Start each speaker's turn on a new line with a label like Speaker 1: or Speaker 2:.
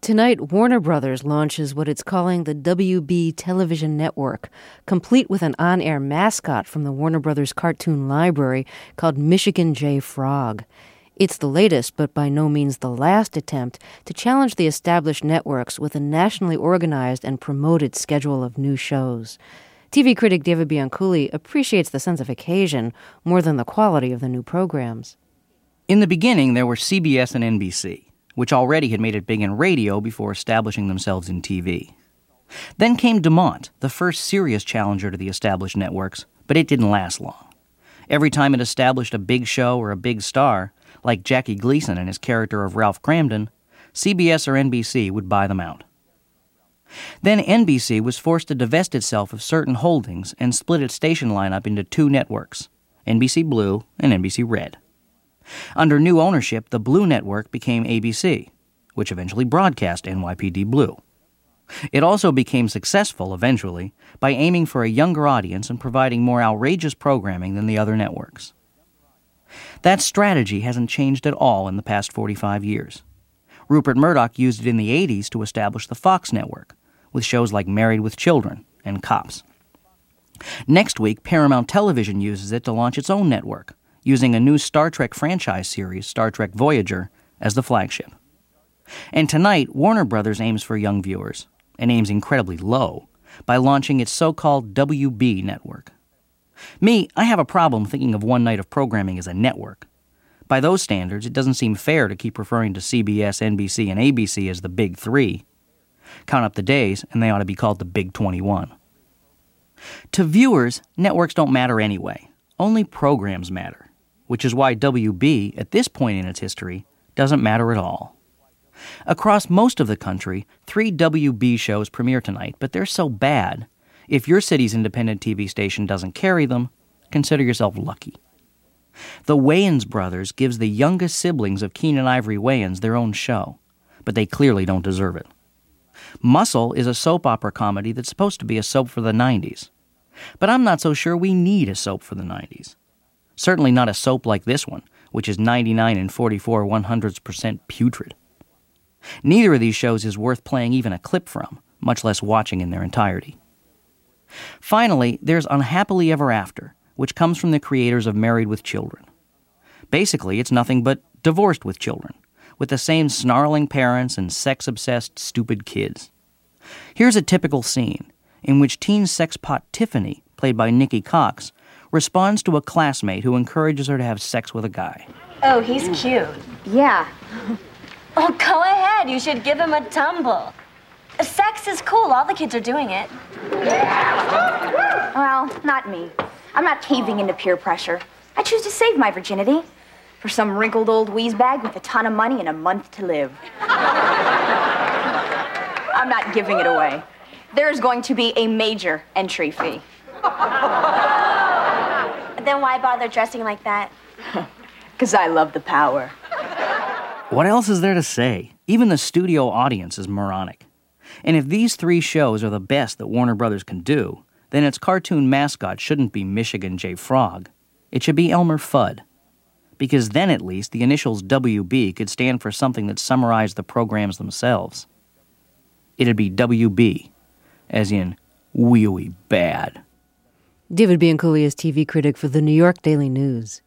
Speaker 1: Tonight, Warner Brothers launches what it's calling the WB Television Network, complete with an on-air mascot from the Warner Brothers cartoon library called Michigan J. Frog. It's the latest, but by no means the last attempt to challenge the established networks with a nationally organized and promoted schedule of new shows. TV critic David Bianculli appreciates the sense of occasion more than the quality of the new programs.
Speaker 2: In the beginning, there were CBS and NBC, which already had made it big in radio before establishing themselves in TV. Then came DuMont, the first serious challenger to the established networks, but it didn't last long. Every time it established a big show or a big star, like Jackie Gleason and his character of Ralph Cramden, CBS or NBC would buy them out. Then NBC was forced to divest itself of certain holdings and split its station lineup into two networks, NBC Blue and NBC Red. Under new ownership, the Blue Network became ABC, which eventually broadcast NYPD Blue. It also became successful, eventually, by aiming for a younger audience and providing more outrageous programming than the other networks. That strategy hasn't changed at all in the past 45 years. Rupert Murdoch used it in the 80s to establish the Fox network, with shows like Married with Children and Cops. Next week, Paramount Television uses it to launch its own network, using a new Star Trek franchise series, Star Trek Voyager, as the flagship. And tonight, Warner Brothers aims for young viewers, and aims incredibly low, by launching its so-called WB network. Me, I have a problem thinking of one night of programming as a network. By those standards, it doesn't seem fair to keep referring to CBS, NBC, and ABC as the Big Three. Count up the days, and they ought to be called the Big 21. To viewers, networks don't matter anyway. Only programs matter, which is why WB, at this point in its history, doesn't matter at all. Across most of the country, 3 WB shows premiere tonight, but they're so bad, if your city's independent TV station doesn't carry them, consider yourself lucky. The Wayans brothers gives the youngest siblings of Keenen Ivory Wayans their own show, but they clearly don't deserve it. Muscle is a soap opera comedy that's supposed to be a soap for the 90s. But I'm not so sure we need a soap for the 90s. Certainly not a soap like this one, which is 99 and 44 100% putrid. Neither of these shows is worth playing even a clip from, much less watching in their entirety. Finally, there's Unhappily Ever After, which comes from the creators of Married with Children. Basically, it's nothing but Divorced with Children, with the same snarling parents and sex-obsessed, stupid kids. Here's a typical scene in which teen sexpot Tiffany, played by Nikki Cox, responds to a classmate who encourages her to have sex with a guy.
Speaker 3: Oh, he's cute.
Speaker 4: Yeah.
Speaker 3: Oh, go ahead. You should give him a tumble. Sex is cool. All the kids are doing it.
Speaker 4: Well, not me. I'm not caving into peer pressure. I choose to save my virginity for some wrinkled old wheezebag with a ton of money and a month to live. I'm not giving it away. There's going to be a major entry fee.
Speaker 3: Then why bother dressing like that?
Speaker 4: Because I love the power.
Speaker 2: What else is there to say? Even the studio audience is moronic. And if these 3 shows are the best that Warner Brothers can do, then its cartoon mascot shouldn't be Michigan J. Frog. It should be Elmer Fudd. Because then at least the initials WB could stand for something that summarized the programs themselves. It'd be WB, as in really bad.
Speaker 1: David Bianculli is TV critic for the New York Daily News.